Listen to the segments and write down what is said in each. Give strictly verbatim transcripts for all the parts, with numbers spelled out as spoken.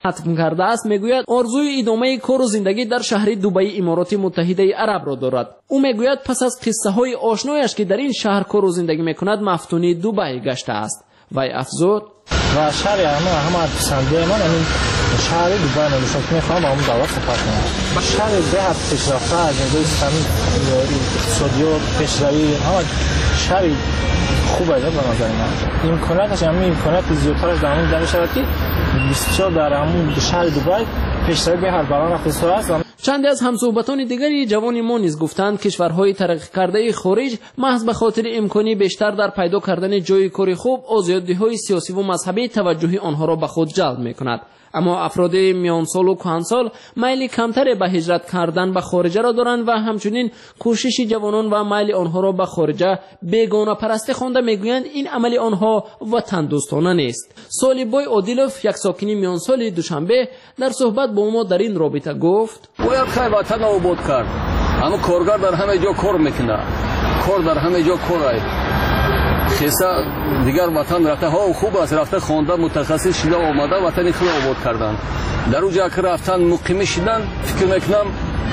حتم کرده است. میگوید آرزوی ادامه کار و زندگی در شهر دبی امارات متحده عرب را دارد. او میگوید پس از قصه های آشنایش که در این شهر کار و زندگی میکند مفتون دبی گشته است. وی افزود و شهر همه همه پسندیده من این شهر دبی نمیشد که میخوام با اون دعوت سفر کنم. شهر بهت پیشرفته از نظر سمی اقتصادیات پیشروی همه شهر خوبه به نظر من. امکاناتش همین امکانات زیادترش در اون در شهر که بسیار در همون شهر دبی پیشروی به هر بران رفته است. چند از همصحبتان دیگری جوان ما نیز گفتند کشورهای ترقی کرده خارج محض به خاطر امکانی بیشتر در پیدا کردن جای کاری خوب آزادی‌های سیاسی و مذهبی توجه آنها را به خود جلب می‌کند. اما افراد میان سال و کهن سال میل کمتر به هجرت کردن به خارجه را دارند و همچنین کوشش جوانان و میل آنها را به خارجه بیگانه پرستی خوانده میگویند این عمل آنها وطن دوستانه نیست. سالیبای عادیلوف یک ساکن میان سال دوشنبه در صحبت با ما در این رابطه گفت باید خیلی وطن آباد کرد. اما کارگر در همه جا کار میکنه. کار در همه جا کاره. خیسا دیگر وطن رفته ها خوب است رفته خوانده متخصص شده آمده وطن خیلی آباد کردن. در اونجا که رفتن مقیم شدن فکر میکنم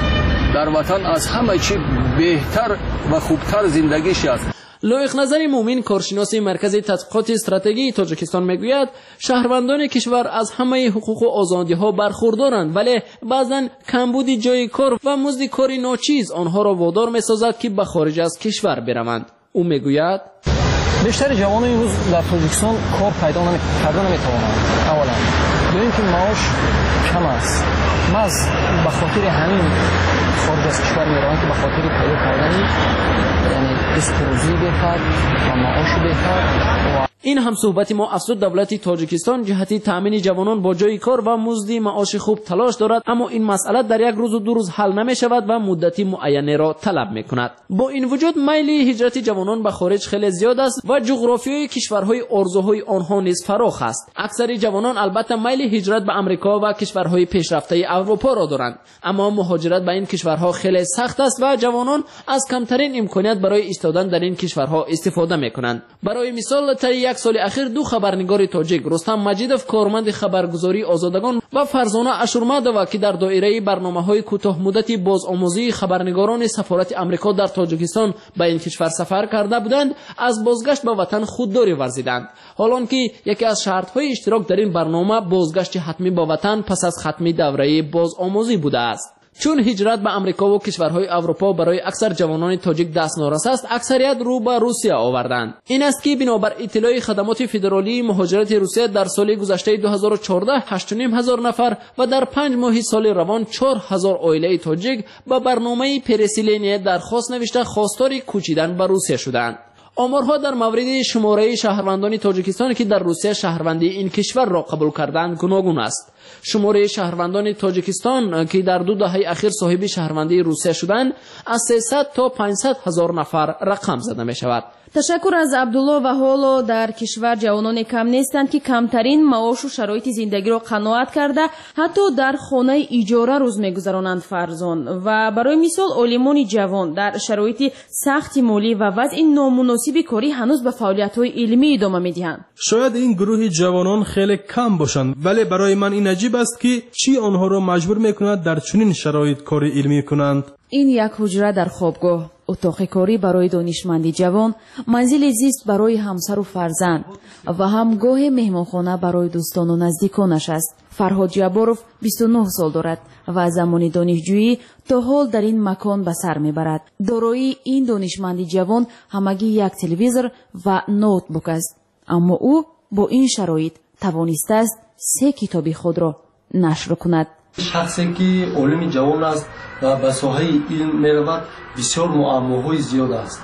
در وطن از همه چی بهتر و خوبتر زندگیش است. لایق نظر مومین کارشناس مرکز تحقیقات استراتژی تاجیکستان میگوید شهروندان کشور از همه حقوق و آزادی‌ها برخوردارند ولی بعضا کمبود جای کار و مزد کاری ناچیز آنها را وادار می‌سازد که به خارج از کشور بروند. او میگوید بیشتر جوانان امروز در تاجیکستان کار پیدا کردن نمیتوانند. اولا دوم که معاش کم است. ماز به خاطر همین خارج از کشور میروند که به خاطر پیدا کردن یعنی استروزی بهتر و معاش بهتر. این هم صحبت ما افزود دولت تاجیکستان جهتی تامین جوانان با جای کار و مزد معاش خوب تلاش دارد اما این مسئله در یک روز و دو روز حل نمی شود و مدتی معینه را طلب می کند. با این وجود میل هجرت جوانان به خارج خیلی زیاد است و جغرافیای کشورهای آرزوهای آنها نیز فراخ است. اکثر جوانان البته میل هجرت به آمریکا و کشورهای پیشرفته اروپا را دارند اما مهاجرت به این کشورها خیلی سخت است و جوانان از کمترین امکانات برای ایستادن در این کشورها استفاده می کنند. برای مثال طی یک سال اخیر دو خبرنگار تاجیک رستم مجیدوف کارمند خبرگزاری آزادگان و فرزانه اشورمدووا که در دایره برنامه‌های کوتاه مدتی بازآموزی خبرنگاران سفارت آمریکا در تاجیکستان به این کشور سفر کرده بودند از بازگشت به وطن خودداری ورزیدند. حالان که یکی از شرط‌های اشتراک در این برنامه بازگشت حتمی به وطن پس از ختم دوره بازآموزی بوده است. چون هجرت به آمریکا و کشورهای اروپا برای اکثر جوانان تاجیک دست نارس است اکثریت رو به روسیه آوردند. این است که بنابر اطلاع خدمات فدرالی مهاجرت روسیه در سال گذشته دو هزار و چهارده هشت و نیم هزار نفر و در پنج ماه سال روان چهار هزار عائله تاجیک با برنامه پرسیلینی درخواست نوشته خواستار کوچیدن به روسیه شدند. آمارها در مورد شماره شهروندان تاجیکستان که در روسیه شهروندی این کشور را قبول کردند گوناگون است. شماره شهروندان تاجیکستان که در دو دهه اخیر صاحب شهروندی روسیه شدند از سیصد تا پانصد هزار نفر رقم زده می شود. تشکر از عبدالله. و حالا در کشور جوانان کم نیستند که کمترین معاش و شرایط زندگی را قناعت کرده حتی در خانه اجاره روز میگذرانند فرزان و برای مثال عالمان جوان در شرایط سخت مالی و وضع نامناسب کاری هنوز به فعالیت‌های علمی ادامه می‌دهند. شاید این گروه جوانان خیلی کم باشند ولی برای من این عجیب است که چی آنها را مجبور می‌کند در چنین شرایط کاری علمی کنند. این یک حجره در خوابگاه، اتاق کاری برای دانشمندی جوان، منزل زیست برای همسر و فرزند و همگاه مهمانخانه برای دوستان و نزدیکانش است. فرهاد جباروف بیست و نه سال دارد و از زمان دانشجویی تا حال در این مکان به سر میبرد. دارایی این دانشمندی جوان همگی یک تلویزور و نوتبوک است اما او با این شرایط توانسته است سه کتاب خود را نشر کند. شخصی که علم جوان است و به ساحه علم میرود بسیار معماهای زیاد است.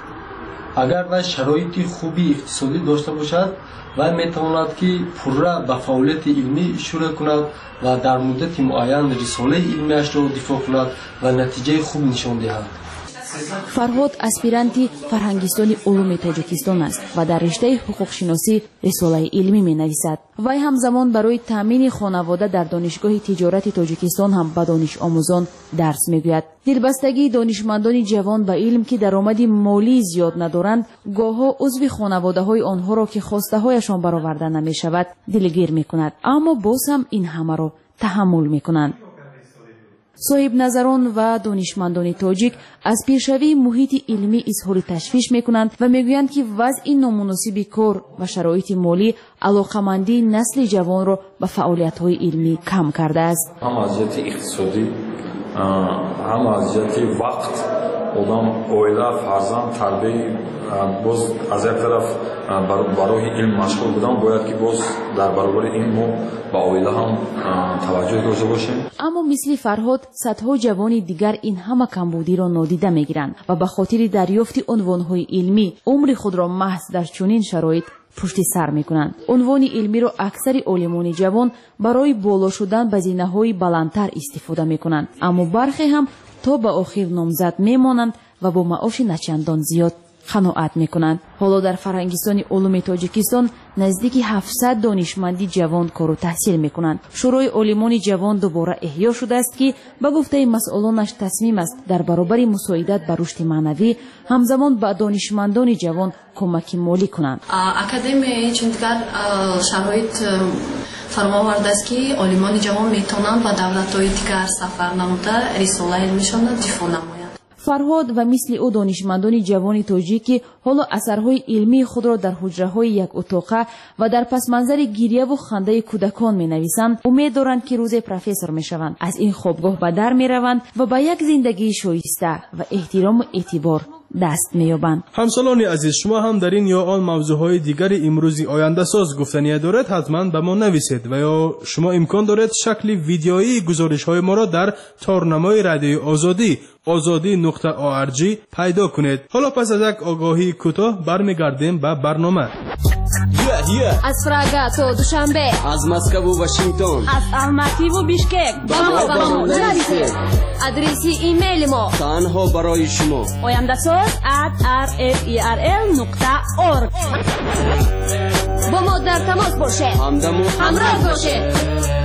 اگر و شرایط خوبی اقتصادی داشته باشد و میتواند که پرره به فعالیت علمی شروع کند و در مدت معین رساله علمیش را دفاع کند و نتیجه خوب نشان دهد. فرهاد اسپیرانتی فرهنگستان علوم تاجیکستان است و در رشته حقوق شناسی رساله علمی می نویسد. وی همزمان برای تامین خانواده در دانشگاه تجارت تاجیکستان هم به دانش آموزان درس می گوید. دلبستگی دانشمندان جوان به علم که درآمد مالی زیاد ندارند گاهی عضو خانواده های آنها را که خواسته هایشان برآورده نمی شود دلگیر می کند. اما باز هم این همه را تحمل میکنند. صاحب نظران و دانشمندان تاجیک از پیشروی محیط علمی اظهار تشویش میکنند و میگویند که وضع نامناسب کار و شرایط مالی علاقمندی نسل جوان را به فعالیت‌های علمی کم کرده است. هم از جهت اقتصادی، هم از جهت وقت، آدم اویلا فرزند تربیت باز از یک طرف برای علم مشغول بودن، باید که باز در برابر این ما با اویلا هم توجه داشته باشیم. اما مثل فرهاد صدها جوان دیگر این همه کمبودی را نادیده میگیرند و به خاطر دریافت عنوانهای علمی عمر خود را محض در چنین شرایط پشت سر میکنند. عنوان علمی را اکثر عالمان جوان برای بالا شدن به زینه‌های بلندتر استفاده میکنند، اما برخی هم تا به آخر نامزد میمانند و با معاش نچندان زیاد قناعت میکنند. حالا در فرهنگستان علوم تاجیکستان نزدیک هفتصد دانشمندی جوان کار و تحصیل میکنند. شورای عالمان جوان دوباره احیا شده است که به گفته مسئولانش تصمیم است در برابر مساعدت به رشد معنوی همزمان به دانشمندان جوان کمک مالی کنند. اکادمی چون دیگر شرایط فرما آورده است که عالمان جوان میتونند به دولت‌های دیگر سفر نموده رساله علمیشان را دفاع نمایند. فرهاد و مثل او دانشمندان جوان تاجیکی حالا اثرهای علمی خود را در حجره‌های یک اتاقه و در پس منظر گریه و خنده کودکان می نویسند. امید دارند که روز پروفسور می شوند، از این خوابگاه به در می روند و به یک زندگی شایسته و احترام و اعتبار دست می‌یابند. همسالان عزیز، شما هم در این یا آن موضوعهای دیگر امروز آینده ساز گفتنی دارد، حتما به ما نویسید و یا شما امکان دارد شکل ویدیویی گزارش‌های ما را در تارنمای رادیوی آزادی آزادی نقطه آ ار جی پیدا کنید. حالا پس از یک آگاهی کوتاه برمیگردیم به برنامه. Yeah, yeah. از فراگا تا دوشنبه، از مسکو و واشنگتن، از الماتی و بیشکک با ما با ما نویسید. آدرس ایمیل ما تنها برای شما آینده ساز ات آر اف ای آر ال نقطه اورگ. با ما در تماس باشه، همدم و همراه باشه.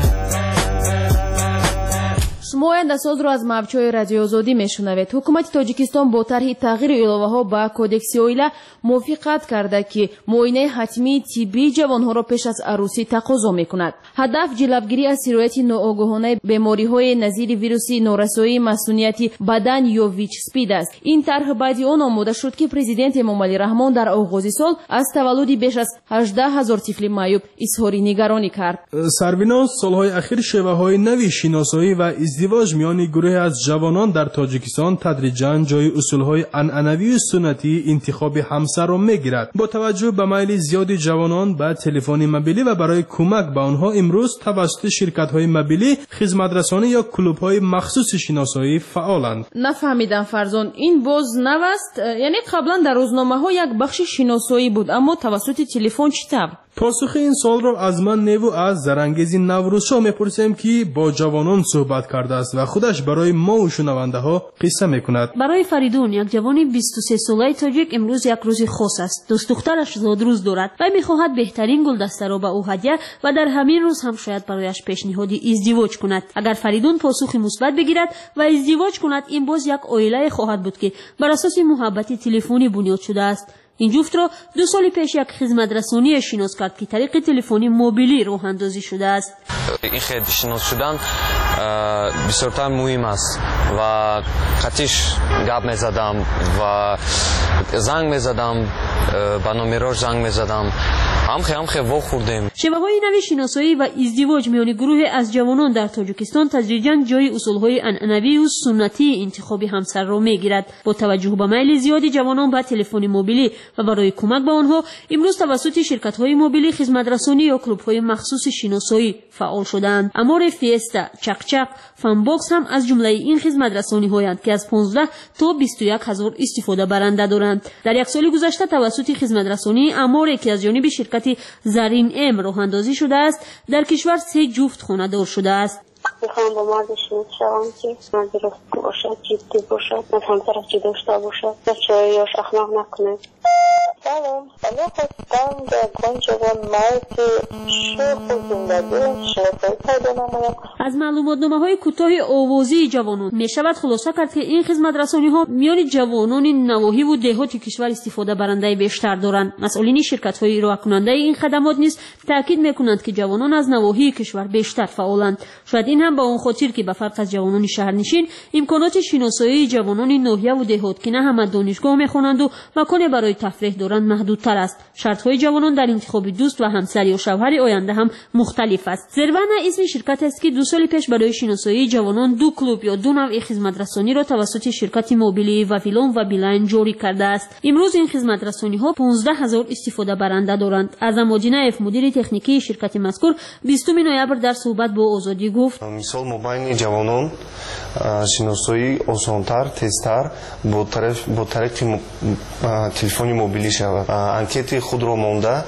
شما آینده ساز را از موجهای رادیو آزادی میشنوید. حکومت تاجیکستان با طرح تغییر الوه ها به کودکس اویلا موافقت کرده که معاینه حتمی طبی جوانها را پیش از عروسی تقاضا میکند. هدف جلوگیری از سرایت ناآگاهانه بیماری های نظیر ویروس نارسایی مسئولیتی بدن یا ویچ اسپید است. این طرح بعد آن آماده شد که پرزیدنت امام علی رحمان در آغاز سال از تولد بیش از هجده هزار طفل معیوب اظهار نگرانی کرد. سربینا سالهای اخیر شیوه های نوی شناسایی و ازدواج میان گروه از جوانان در تاجیکستان تدریجاً جای اصولهای عنعنوی و سنتی انتخاب همسر را میگیرد. با توجه به میل زیاد جوانان به تلفن موبیلی و برای کمک به آنها امروز توسط شرکت‌های موبیلی خدمت‌رسانی یا کلوب‌های مخصوص شناسایی فعالند. نفهمیدم فرزان، این باز نو است؟ یعنی قبلا در روزنامه‌ها یک بخش شناسایی بود اما توسط تلفن چطور؟ پاسخ این سوال را از من نیو از زرانگیز نوروزشاه میپرسیم که با جوانان صحبت کرده است و خودش برای ما و شنونده ها قصه میکند. برای فریدون، یک جوان بیست و سه ساله تاجیک، امروز یک روز خاص است. دوست دخترش زادروز دارد و میخواهد بهترین گلدسته را به او هدیه و در همین روز هم شاید برایش پیشنهاد ازدواج کند. اگر فریدون پاسخ مثبت بگیرد و ازدواج کند، این باز یک عائله خواهد بود که بر اساس محبت تلفنی بنیاد شده است. این جفت را دو سال پیش یک خدمت رسانی شناس کرد که طریق تلفنی موبیلی راه اندازی شده است. این خدمت شناس شدن بسیار مهم است و قطعش گپ میزدم و زنگ میزدم، با نمرش زنگ میزدم، هم خیلی هم خیلی وا خوردیم. شیوه‌های نوی شناسایی و ازدواج میان گروه از جوانان در تاجیکستان تدریجاً جای اصولهای عنعنوی و سنتی انتخاب همسر را میگیرد. با توجه به میل زیاد جوانان به تلفن موبیلی و برای کمک به آنها، امروز توسط شرکت‌های موبیلی خدمت‌رسانی یا کلوب‌های مخصوص شناسایی فعال شدند. امور فیستا، چقچق، فن باکس هم از جمله این خدمت‌رسانی‌هایند که از پانزده تا بیست و یک هزار استفاده برنده دارند. در یک سال گذشته توسط خدمت‌رسانی اموری که از جانب شرکت زرین ام راه اندازی شده است، در کشور سه جفت خانه دار شده است. میخوام با مردش شوم که مرد درست باشد، جدی باشد، نه همسرش داشته باشد، بچه‌هایش اخلاق نکنه. سلام انا خواستم جوان جوان مردی شوق و زندگی شناسایی پیدا نمایم. از معلوماتنامه های کوتاه آوازی جوانان می شود خلاصه کرد که این خدمت رسانی ها میان جوانان نواحی و دهات کشور استفاده برنده بیشتر دارند. مسئولین شرکت های ارائه کننده این خدمات نیز تاکید میکنند که جوانان از نواحی کشور بیشتر فعالند. شاید این هم با اون خاطر که به فرق از جوانان شهرنشین امکانات شناسایی جوانان ناحیه و دهات که نه همه دانشگاه میخوانند و مکان برای تفریح دارند محدودتر است. شرط های جوانان در انتخاب دوست و همسر یا شوهر آینده هم مختلف است. زروانا اسم شرکت است که دو سال پیش برای شناسایی جوانان دو کلوب یا دو نوع خدمت رسانی را توسط شرکت موبیلی وافیلون و بیلاین جاری کرده است. امروز این خدمت رسانی ها پانزده هزار استفاده برنده دارند. اعظم جنایف مدیر تکنیکی شرکت مذکور بیستم نوامبر در صحبت با آزادی گفت: مثال مبین جوانان شناسایی آسان‌تر، تیزتر با طرف با طریق تلفن موبیلی شود. انکت خود را مانده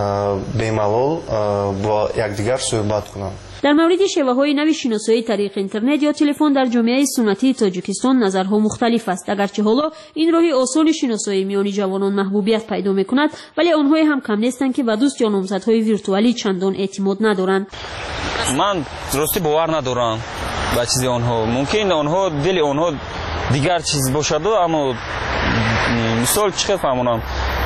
بی‌ملال با یکدیگر صحبت کنند. در مورد شیوه‌های نوی شناسایی طریق اینترنت یا تلفن در جامعه سنتی تاجیکستان نظرها مختلف است. اگرچه حالا این راهی آسان شناسایی میان جوانان محبوبیت پیدا می‌کند، ولی آنها هم کم نیستند که به دوست یا نامزدهای ویرتوالی چندان اعتماد ندارند. من درستی باور ندارم به چیز آنها. ممکن آنها دل آنها دیگر چیز باشد، اما مثال چه فهمونم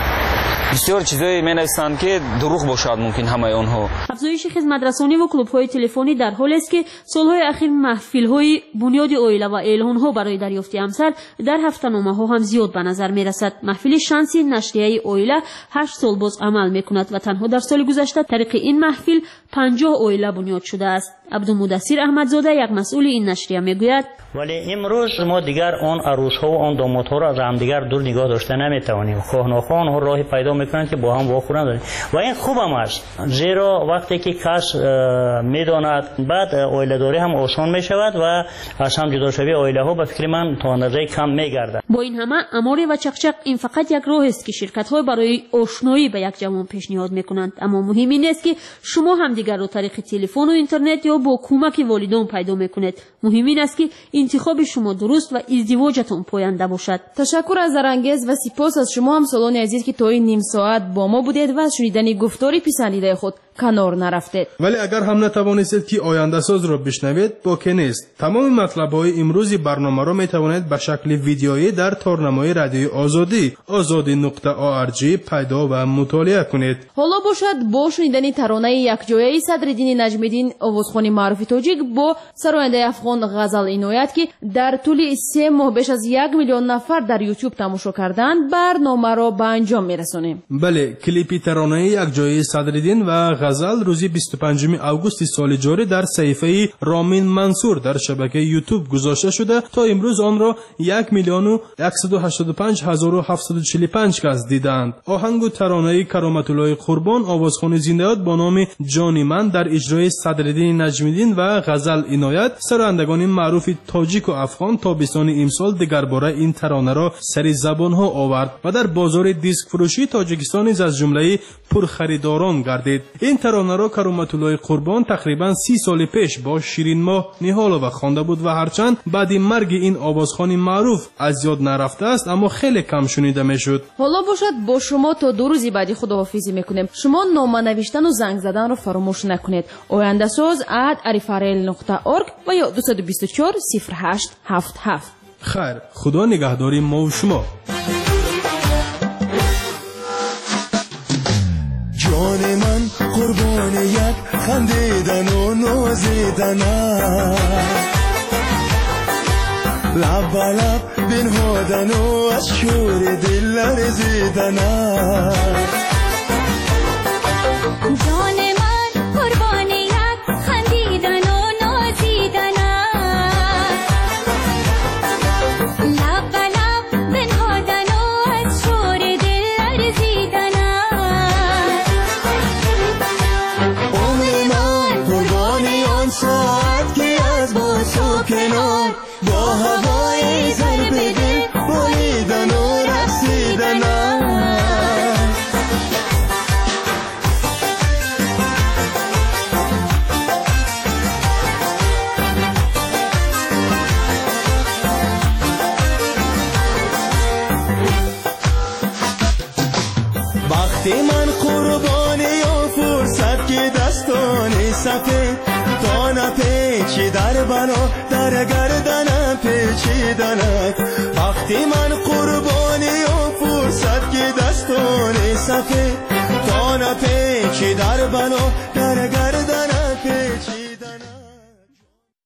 بسیار چیزایی می‌نویسند که دروغ باشد ممکن همه آنها. افزایش خدمت رسانی و کلوب‌های تلفنی در حالی است که سال‌های اخیر محفل‌های بنیاد عائله و اعلان‌ها برای دریافت همسر در هفته‌نامه‌ها هم زیاد به نظر می‌رسد. محفل شانسی نشریه عائله هشت سال باز عمل می‌کند و تنها در سال گذشته طریق این محفل پنجاه عائله بنیاد شده است. عبدالمدثر احمدزاده یک مسئول این نشریه میگوید: ولی امروز ما دیگر آن عروس‌ها و آن دامادها را از همدیگر دور نگاه داشته نمی‌توانیم. خواه ناخواه آنها راهی پیدا می‌کنند که با هم واخورند داریم و این خوب هم است، زیرا وقتی که کس می‌داند بعد عائله‌داری هم آسان می‌شود و از هم جداشوی عائله‌ها به فکر من تا اندازه کم می‌گردد. با این همه اماره و چقچق این فقط یک راه است که شرکت‌ها برای آشنایی به یک جوان پیشنهاد می‌کنند، اما مهم این است که شما هم دیگر را طریق تلفن و اینترنت یا با کمک والدین پیدا می‌کنید. مهم این است که انتخاب شما درست و ازدواجتون پاینده باشد. تشکر از زرانگیز و سپاس از شما همسالان عزیز که تا این نیم ساعت با ما بودید و از شنیدن گفتاری پسندیده خود کنار نرفتید. ولی اگر هم نتوانستید که آینده ساز را بشنوید، باکی نیست. تمام مطلب‌های امروزی برنامه را می‌توانید به شکل ویدیویی در تارنمای رادیوی آزادی آزادی نقطه آ ار جی پیدا و مطالعه کنید. حالا باشد با شنیدن ترانه یکجایی صدرالدین نجمیدین آوازخوان معروف تاجیک با سراینده افغان غزل اینایت که در طول سه ماه بیش از یک میلیون نفر در یوتیوب تماشا کردند، برنامه را به انجام می‌رسانیم. بله، کلیپ ترانه یکجایی صدرالدین و غزل روزی بیست و پنجم آگوست سال جاری در صفحه رامین منصور در شبکه یوتیوب گذاشته شده. تا امروز آن را یک میلیون و صد و هشتاد و پنج هزار و هفتصد و چهل و پنج کس دیدند. آهنگ و ترانه کرامت الله قربان آوازخوان زنده‌یاد با نام جانی من در اجرای صدرالدین نجمیدین و غزل اینایت سرایندگان معروف تاجیک و افغان تابستان امسال دیگر باره این ترانه را سر زبان‌ها آورد و در بازار دیسک فروشی تاجیکستان از جمله پرخریداران گردید. این ترانه را کرامت الله قربان تقریبا سی سال پیش با شیرین ماه نهال و خوانده بود و هرچند بعد مرگ این آوازخوان معروف از یاد نرفته است، اما خیلی کم شنیده میشد. حالا باشد با شما تا دو روزی بعدی خداحافظی میکنیم. شما نامه نوشتن و زنگ زدن رو فراموش نکنید. آینده ساز ات اریفرل نقطه اورگ و یا دو دو چهار صفر هشت هفت هفت. خیر، خدا نگهداری ما و شما. جان من قربان یک خندیدن و نازیدن، لب لب بنهادن و از شور دل لرزیدن. جان من قربان یک خندیدن و نازیدن، لب لب بنهادن و از شور دل لرزیدن. عمر من قربانی آن ساعت که از باس و کنار با هوای ضرب دل بریدن و رقصیدن. وقتی من قربانی و فرصت که دستان سفید تا نپیچی در بنا در گردنم پیچیدنک وقتی من قربانی و فرصت که دستان سفید تا نپیچی در بنا